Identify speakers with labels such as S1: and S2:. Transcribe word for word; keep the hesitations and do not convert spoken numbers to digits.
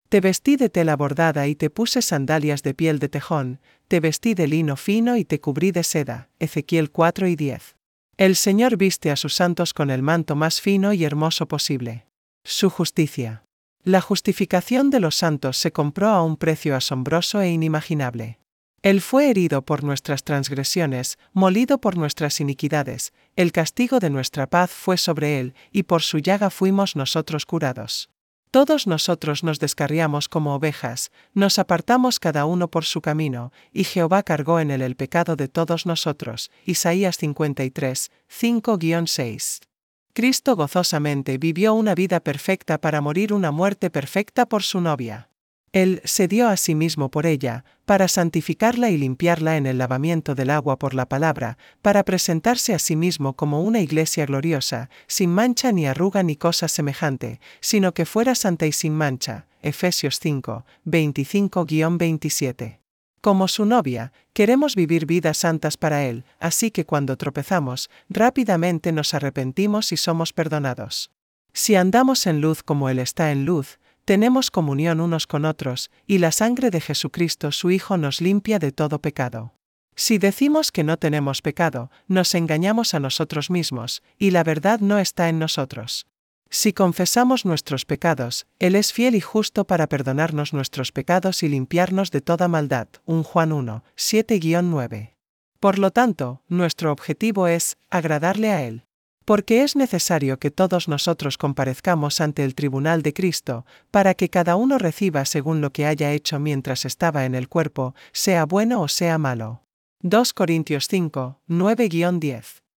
S1: Te vestí de tela bordada y te puse sandalias de piel de tejón, te vestí de lino fino y te cubrí de seda. Ezequiel cuatro y diez. El Señor viste a sus santos con el manto más fino y hermoso posible. Su justicia. La justificación de los santos se compró a un precio asombroso e inimaginable. Él fue herido por nuestras transgresiones, molido por nuestras iniquidades, el castigo de nuestra paz fue sobre él, y por su llaga fuimos nosotros curados. Todos nosotros nos descarriamos como ovejas, nos apartamos cada uno por su camino, y Jehová cargó en él el pecado de todos nosotros. Isaías cincuenta y tres, cinco a seis. Cristo gozosamente vivió una vida perfecta para morir una muerte perfecta por su novia. Él se dio a sí mismo por ella, para santificarla y limpiarla en el lavamiento del agua por la palabra, para presentarse a sí mismo como una iglesia gloriosa, sin mancha ni arruga ni cosa semejante, sino que fuera santa y sin mancha. Efesios cinco, veinticinco a veintisiete. Como su novia, queremos vivir vidas santas para Él, así que cuando tropezamos, rápidamente nos arrepentimos y somos perdonados. Si andamos en luz como Él está en luz, tenemos comunión unos con otros, y la sangre de Jesucristo su Hijo nos limpia de todo pecado. Si decimos que no tenemos pecado, nos engañamos a nosotros mismos, y la verdad no está en nosotros. Si confesamos nuestros pecados, Él es fiel y justo para perdonarnos nuestros pecados y limpiarnos de toda maldad. Primera Juan uno, siete a nueve. Por lo tanto, nuestro objetivo es agradarle a Él. Porque es necesario que todos nosotros comparezcamos ante el tribunal de Cristo, para que cada uno reciba según lo que haya hecho mientras estaba en el cuerpo, sea bueno o sea malo. dos Corintios cinco, nueve a diez.